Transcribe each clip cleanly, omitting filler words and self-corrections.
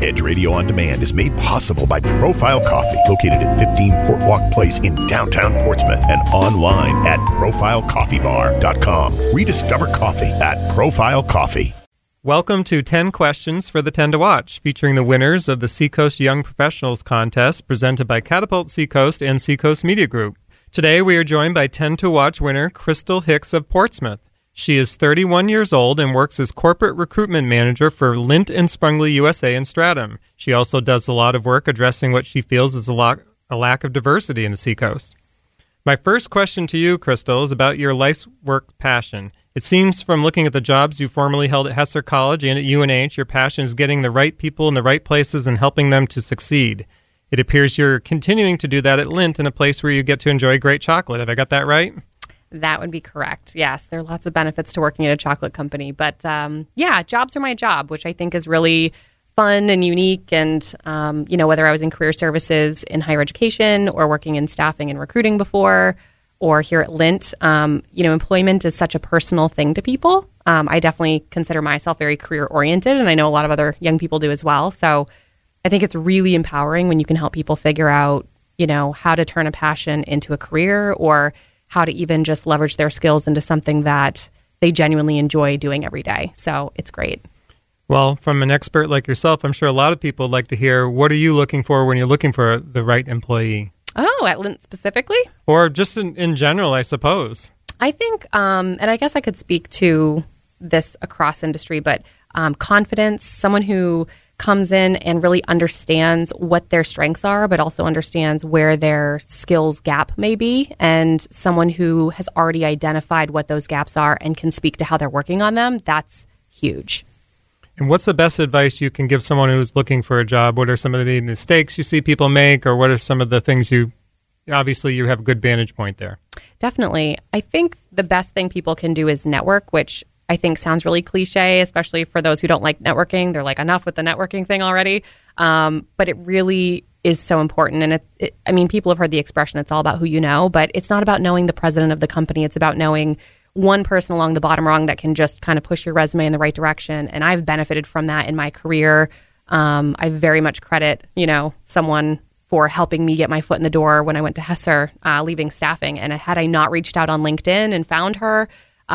Edge Radio On Demand is made possible by Profile Coffee, located at 15 Portwalk Place in downtown Portsmouth and online at profilecoffeebar.com. Rediscover coffee at Profile Coffee. Welcome to 10 Questions for the 10 to Watch, featuring the winners of the Seacoast Young Professionals Contest presented by Catapult Seacoast and Seacoast Media Group. Today we are joined by 10 to Watch winner Crystal Hicks of Portsmouth. She is 31 years old and works as corporate recruitment manager for Lint and Sprungly USA in Stratham. She also does a lot of work addressing what she feels is a lack of diversity in the Seacoast. My first question to you, Crystal, is about your life's work passion. It seems from looking at the jobs you formerly held at Hesser College and at UNH, your passion is getting the right people in the right places and helping them to succeed. It appears you're continuing to do that at Lint in a place where you get to enjoy great chocolate. Have I got that right? That would be correct. Yes, there are lots of benefits to working at a chocolate company. But jobs are my job, which I think is really fun and unique. And, whether I was in career services in higher education or working in staffing and recruiting before or here at Lint, employment is such a personal thing to people. I definitely consider myself very career oriented, and I know a lot of other young people do as well. So I think it's really empowering when you can help people figure out, how to turn a passion into a career or how to even just leverage their skills into something that they genuinely enjoy doing every day. So it's great. Well, from an expert like yourself, I'm sure a lot of people would like to hear, what are you looking for when you're looking for the right employee? Oh, at Lint specifically? Or just in general, I suppose. I think, and I guess I could speak to this across industry, but confidence, someone who comes in and really understands what their strengths are, but also understands where their skills gap may be, and someone who has already identified what those gaps are and can speak to how they're working on them, that's huge. And what's the best advice you can give someone who's looking for a job? What are some of the mistakes you see people make, or what are some of the things obviously you have a good vantage point there? Definitely. I think the best thing people can do is network, which I think sounds really cliche, especially for those who don't like networking. They're like, enough with the networking thing already. But it really is so important. And people have heard the expression, it's all about who you know, but it's not about knowing the president of the company. It's about knowing one person along the bottom rung that can just kind of push your resume in the right direction. And I've benefited from that in my career. I very much credit, someone for helping me get my foot in the door when I went to Hesser, leaving staffing. And had I not reached out on LinkedIn and found her,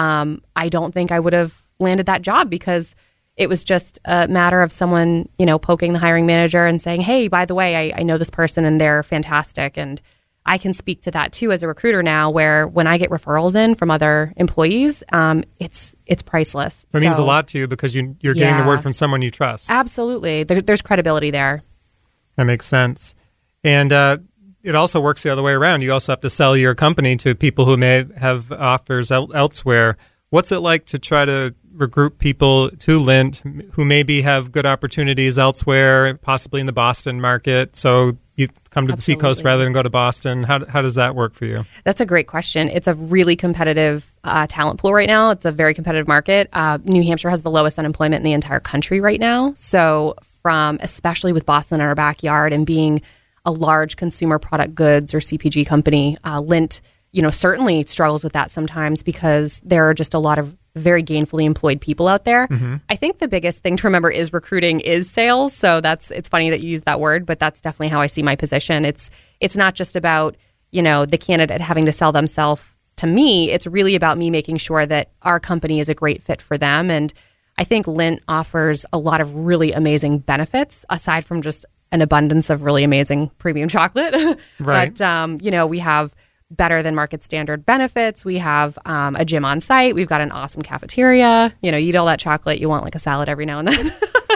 I don't think I would have landed that job, because it was just a matter of someone, poking the hiring manager and saying, hey, by the way, I know this person and they're fantastic. And I can speak to that too as a recruiter now, where when I get referrals in from other employees, it's priceless. It means a lot to you because you're getting the word from someone you trust. Absolutely. There's credibility there. That makes sense. And it also works the other way around. You also have to sell your company to people who may have offers elsewhere. What's it like to try to recruit people to Lint who maybe have good opportunities elsewhere, possibly in the Boston market? So you come to the Seacoast rather than go to Boston. How does that work for you? That's a great question. It's a really competitive talent pool right now. It's a very competitive market. New Hampshire has the lowest unemployment in the entire country right now. So especially with Boston in our backyard and being a large consumer product goods or CPG company, Lint, certainly struggles with that sometimes because there are just a lot of very gainfully employed people out there. Mm-hmm. I think the biggest thing to remember is recruiting is sales. So it's funny that you use that word, but that's definitely how I see my position. It's not just about, the candidate having to sell themselves to me. It's really about me making sure that our company is a great fit for them. And I think Lint offers a lot of really amazing benefits aside from just an abundance of really amazing premium chocolate. Right. But, we have better than market standard benefits. We have a gym on site. We've got an awesome cafeteria. You eat all that chocolate. You want like a salad every now and then.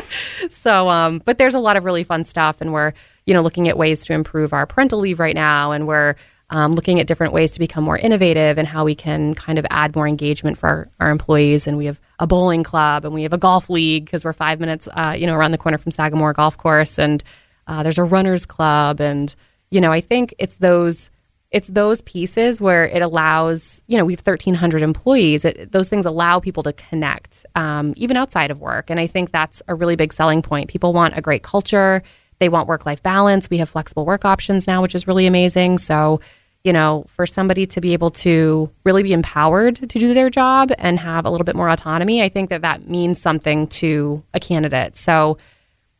So, but there's a lot of really fun stuff. And we're, looking at ways to improve our parental leave right now. And we're looking at different ways to become more innovative and how we can kind of add more engagement for our employees. And we have a bowling club and we have a golf league because we're 5 minutes, around the corner from Sagamore Golf Course. And there's a runners club. And, I think it's those pieces where it allows, we have 1,300 employees. Those things allow people to connect, even outside of work. And I think that's a really big selling point. People want a great culture. They want work-life balance. We have flexible work options now, which is really amazing. So, for somebody to be able to really be empowered to do their job and have a little bit more autonomy, I think that means something to a candidate. So,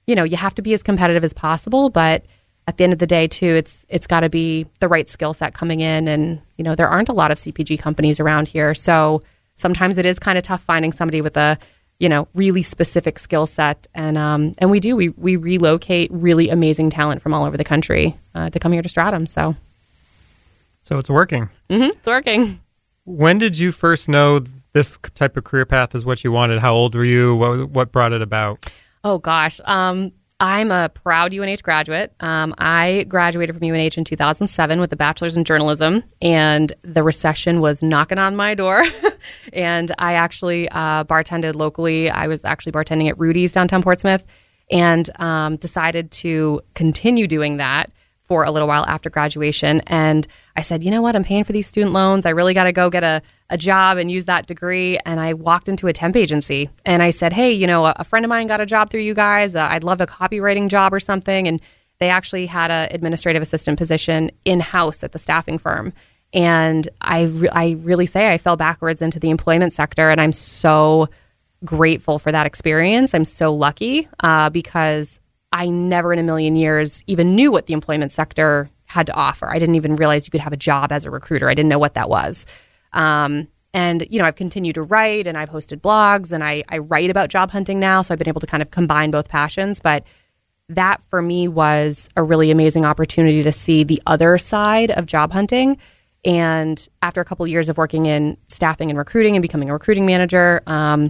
you have to be as competitive as possible, but at the end of the day too, it's got to be the right skill set coming in. And, there aren't a lot of CPG companies around here. So sometimes it is kind of tough finding somebody with a, really specific skill set. And we relocate really amazing talent from all over the country to come here to Stratum. So it's working. It's working. When did you first know this type of career path is what you wanted? How old were you? What brought it about? Oh, gosh. I'm a proud UNH graduate. I graduated from UNH in 2007 with a bachelor's in journalism, and the recession was knocking on my door. And I actually bartended locally. I was actually bartending at Rudy's downtown Portsmouth, and decided to continue doing that for a little while after graduation. And I said, you know what? I'm paying for these student loans. I really got to go get a job and use that degree. And I walked into a temp agency and I said, hey, a friend of mine got a job through you guys. I'd love a copywriting job or something. And they actually had an administrative assistant position in-house at the staffing firm. And I really say I fell backwards into the employment sector. And I'm so grateful for that experience. I'm so lucky because I never in a million years even knew what the employment sector had to offer. I didn't even realize you could have a job as a recruiter. I didn't know what that was. And, I've continued to write, and I've hosted blogs, and I write about job hunting now. So I've been able to kind of combine both passions. But that for me was a really amazing opportunity to see the other side of job hunting. And after a couple of years of working in staffing and recruiting and becoming a recruiting manager,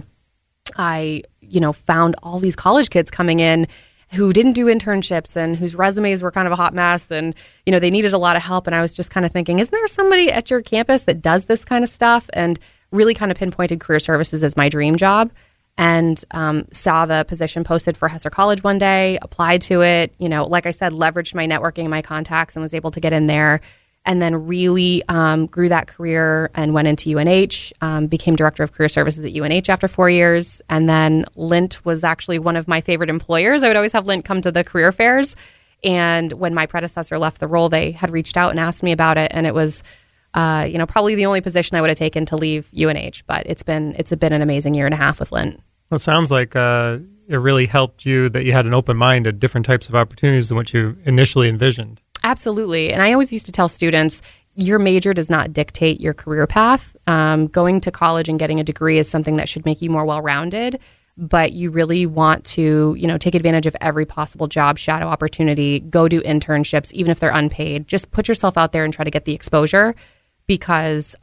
I, found all these college kids coming in who didn't do internships and whose resumes were kind of a hot mess, and they needed a lot of help. And I was just kind of thinking, isn't there somebody at your campus that does this kind of stuff? And really kind of pinpointed career services as my dream job, and saw the position posted for Hesser College one day, applied to it, like I said, leveraged my networking and my contacts and was able to get in there. And then really grew that career and went into UNH, became director of career services at UNH after 4 years. And then Lint was actually one of my favorite employers. I would always have Lint come to the career fairs. And when my predecessor left the role, they had reached out and asked me about it. And it was, probably the only position I would have taken to leave UNH. But it's been an amazing year and a half with Lint. Well, it sounds like it really helped you that you had an open mind at different types of opportunities than what you initially envisioned. Absolutely. And I always used to tell students, your major does not dictate your career path. Going to college and getting a degree is something that should make you more well-rounded, but you really want to, take advantage of every possible job shadow opportunity, go do internships, even if they're unpaid. Just put yourself out there and try to get the exposure because,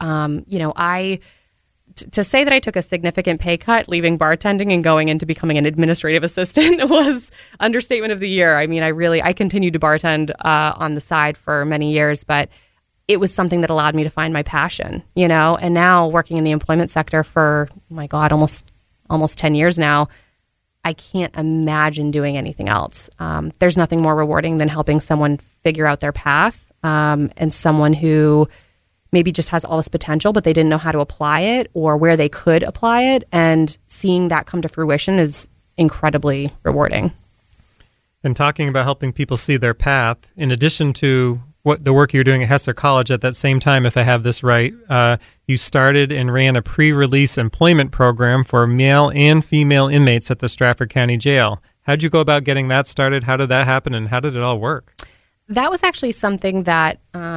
to say that I took a significant pay cut leaving bartending and going into becoming an administrative assistant was understatement of the year. I mean, I continued to bartend on the side for many years, but it was something that allowed me to find my passion, and now working in the employment sector for, oh my God, almost 10 years now, I can't imagine doing anything else. There's nothing more rewarding than helping someone figure out their path, and someone who maybe just has all this potential, but they didn't know how to apply it or where they could apply it. And seeing that come to fruition is incredibly rewarding. And talking about helping people see their path, in addition to what the work you're doing at Hesser College, at that same time, if I have this right, you started and ran a pre-release employment program for male and female inmates at the Stratford County Jail. How'd you go about getting that started? How did that happen? And how did it all work? That was actually something that...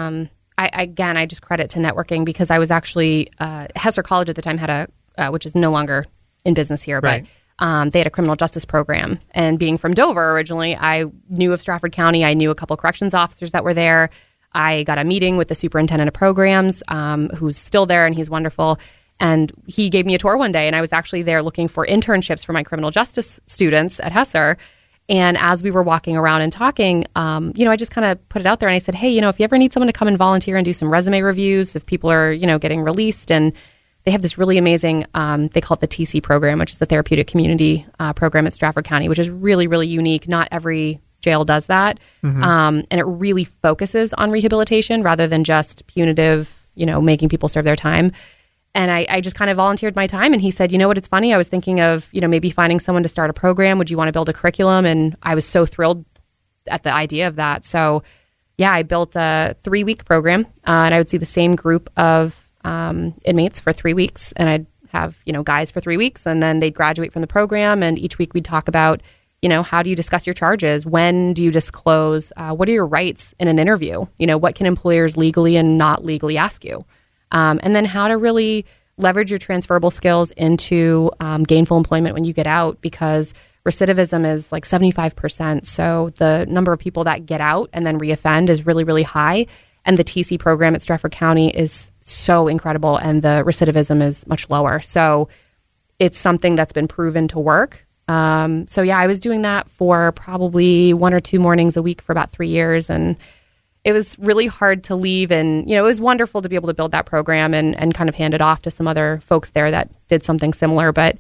I just credit to networking because I was actually, Hesser College at the time had which is no longer in business here, right. But they had a criminal justice program. And being from Dover originally, I knew of Stratford County. I knew a couple corrections officers that were there. I got a meeting with the superintendent of programs, who's still there, and he's wonderful. And he gave me a tour one day, and I was actually there looking for internships for my criminal justice students at Hesser. And as we were walking around and talking, I just kind of put it out there and I said, hey, if you ever need someone to come and volunteer and do some resume reviews, if people are, getting released, and they have this really amazing, they call it the TC program, which is the Therapeutic Community program at Stratford County, which is really, really unique. Not every jail does that. Mm-hmm. And it really focuses on rehabilitation rather than just punitive, making people serve their time. And I just kind of volunteered my time. And he said, you know what, it's funny. I was thinking of, maybe finding someone to start a program. Would you want to build a curriculum? And I was so thrilled at the idea of that. So, yeah, I built a 3-week program. And I would see the same group of inmates for 3 weeks. And I'd have, guys for 3 weeks. And then they'd graduate from the program. And each week we'd talk about, how do you discuss your charges? When do you disclose? What are your rights in an interview? What can employers legally and not legally ask you? And then how to really leverage your transferable skills into gainful employment when you get out, because recidivism is like 75%. So the number of people that get out and then reoffend is really, really high. And the TC program at Stratford County is so incredible, and the recidivism is much lower. So it's something that's been proven to work. So yeah, I was doing that for probably 1 or 2 mornings a week for about 3 years. And it was really hard to leave. And, it was wonderful to be able to build that program and kind of hand it off to some other folks there that did something similar. But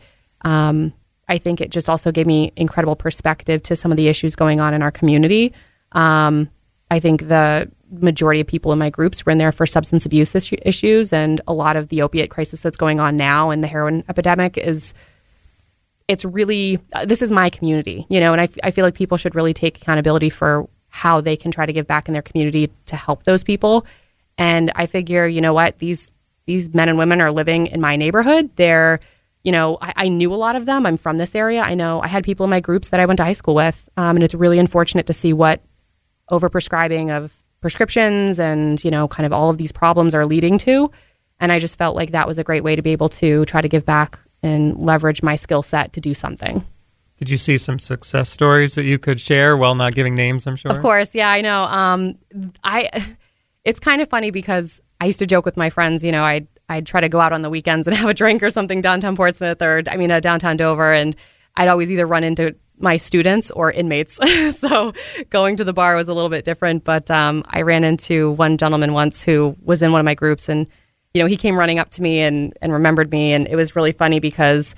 I think it just also gave me incredible perspective to some of the issues going on in our community. I think the majority of people in my groups were in there for substance abuse issues, and a lot of the opiate crisis that's going on now and the heroin epidemic it's really, this is my community, and I feel like people should really take accountability for how they can try to give back in their community to help those people. And I figure, these men and women are living in my neighborhood. They're, I knew a lot of them. I'm from this area. I had people in my groups that I went to high school with. And it's really unfortunate to see what overprescribing of prescriptions and, kind of all of these problems are leading to. And I just felt like that was a great way to be able to try to give back and leverage my skill set to do something. Did you see some success stories that you could share while not giving names, I'm sure? Of course. Yeah, I know. It's kind of funny because I used to joke with my friends, I'd try to go out on the weekends and have a drink or something downtown Portsmouth or, downtown Dover. And I'd always either run into my students or inmates. So going to the bar was a little bit different. But I ran into one gentleman once who was in one of my groups, and, he came running up to me and remembered me. And it was really funny because,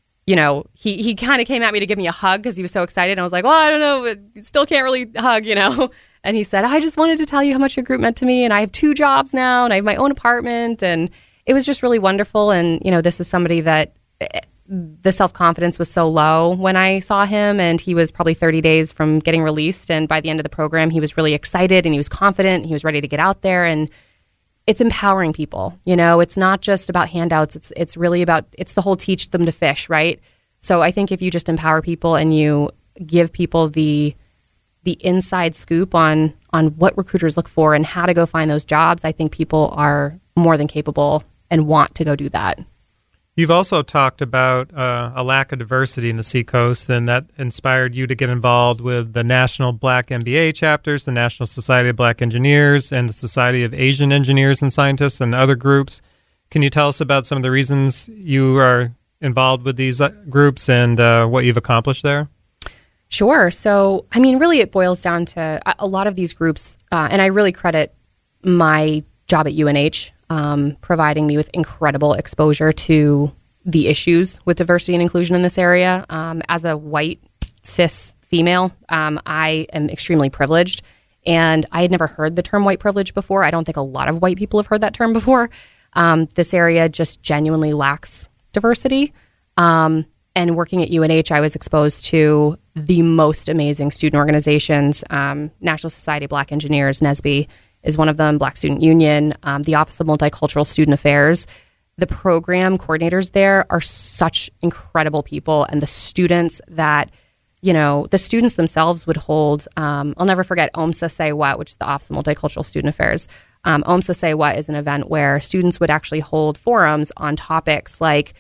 he kind of came at me to give me a hug because he was so excited. And I was like, well, I don't know, but still can't really hug, And he said, I just wanted to tell you how much your group meant to me. And I have 2 jobs now, and I have my own apartment. And it was just really wonderful. And, this is somebody that the self-confidence was so low when I saw him. And he was probably 30 days from getting released. And by the end of the program, he was really excited and he was confident. And he was ready to get out there. And it's empowering people. It's not just about handouts. It's really about, it's the whole teach them to fish, right? So I think if you just empower people and you give people the inside scoop on what recruiters look for and how to go find those jobs, I think people are more than capable and want to go do that. You've also talked about a lack of diversity in the Seacoast, and that inspired you to get involved with the National Black MBA chapters, the National Society of Black Engineers, and the Society of Asian Engineers and Scientists, and other groups. Can you tell us about some of the reasons you are involved with these groups and what you've accomplished there? Sure. So, really it boils down to a lot of these groups, and I really credit my job at UNH providing me with incredible exposure to the issues with diversity and inclusion in this area. As a white, cis female, I am extremely privileged, and I had never heard the term white privilege before. I don't think a lot of white people have heard that term before. This area just genuinely lacks diversity. And working at UNH, I was exposed to the most amazing student organizations. National Society of Black Engineers, NSBE, is one of them, Black Student Union, the Office of Multicultural Student Affairs. The program coordinators there are such incredible people, and the students that, the students themselves would hold, I'll never forget OMSA Say What, which is the Office of Multicultural Student Affairs. OMSA Say What is an event where students would actually hold forums on topics like,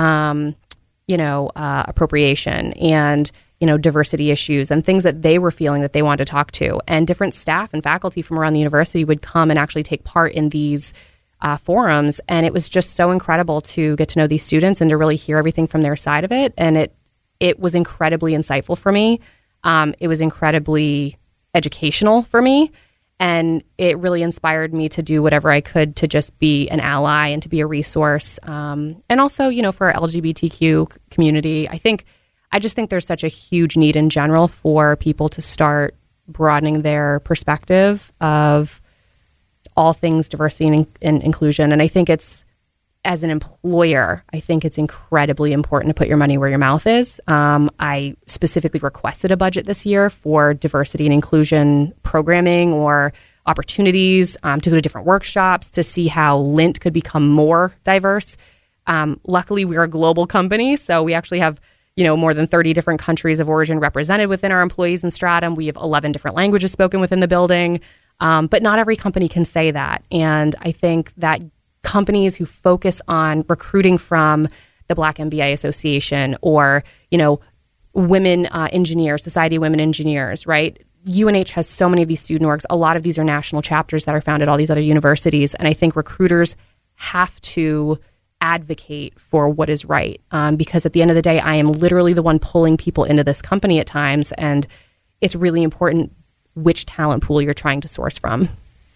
appropriation and, diversity issues and things that they were feeling that they wanted to talk to. And different staff and faculty from around the university would come and actually take part in these forums. And it was just so incredible to get to know these students and to really hear everything from their side of it. And it was incredibly insightful for me. It was incredibly educational for me. And it really inspired me to do whatever I could to just be an ally and to be a resource. And also, for our LGBTQ community, I just think there's such a huge need in general for people to start broadening their perspective of all things diversity and inclusion. And I think as an employer, I think it's incredibly important to put your money where your mouth is. I specifically requested a budget this year for diversity and inclusion programming or opportunities to go to different workshops to see how Lint could become more diverse. Luckily, we're a global company, so we actually have more than 30 different countries of origin represented within our employees in Stratum. We have 11 different languages spoken within the building. But not every company can say that. And I think that companies who focus on recruiting from the Black MBA Association or, women engineers, Society of Women Engineers, right? UNH has so many of these student orgs. A lot of these are national chapters that are found at all these other universities. And I think recruiters have to advocate for what is right. Because at the end of the day, I am literally the one pulling people into this company at times. And it's really important which talent pool you're trying to source from.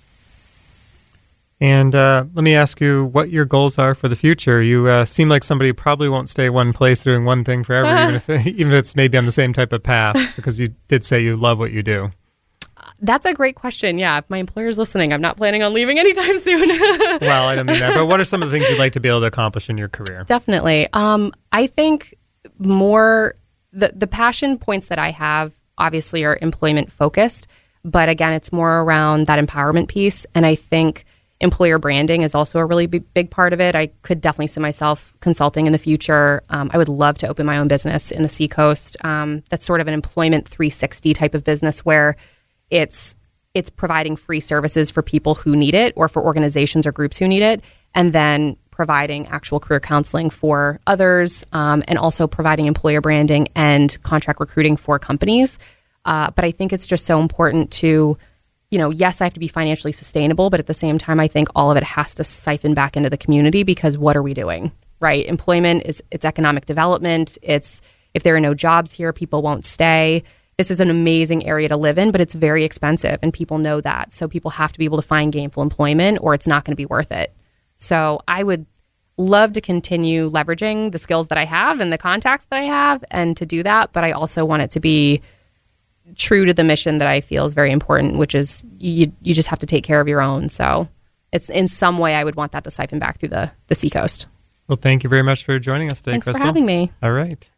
And let me ask you what your goals are for the future. You seem like somebody who probably won't stay one place doing one thing forever, even if it's maybe on the same type of path, because you did say you love what you do. That's a great question. Yeah, if my employer's listening, I'm not planning on leaving anytime soon. Well, I don't mean that. But what are some of the things you'd like to be able to accomplish in your career? Definitely. I think more the passion points that I have obviously are employment focused. But again, it's more around that empowerment piece. And I think employer branding is also a really big part of it. I could definitely see myself consulting in the future. I would love to open my own business in the Seacoast. That's sort of an employment 360 type of business where it's providing free services for people who need it or for organizations or groups who need it, and then providing actual career counseling for others, and also providing employer branding and contract recruiting for companies. But I think it's just so important to, yes, I have to be financially sustainable, but at the same time, I think all of it has to siphon back into the community because what are we doing, right? Employment it's economic development. It's if there are no jobs here, people won't stay. This is an amazing area to live in, but it's very expensive and people know that. So people have to be able to find gainful employment or it's not going to be worth it. So I would love to continue leveraging the skills that I have and the contacts that I have and to do that. But I also want it to be true to the mission that I feel is very important, which is you just have to take care of your own. So it's in some way I would want that to siphon back through the Seacoast. Well, thank you very much for joining us today, Thanks Crystal. for having me. All right.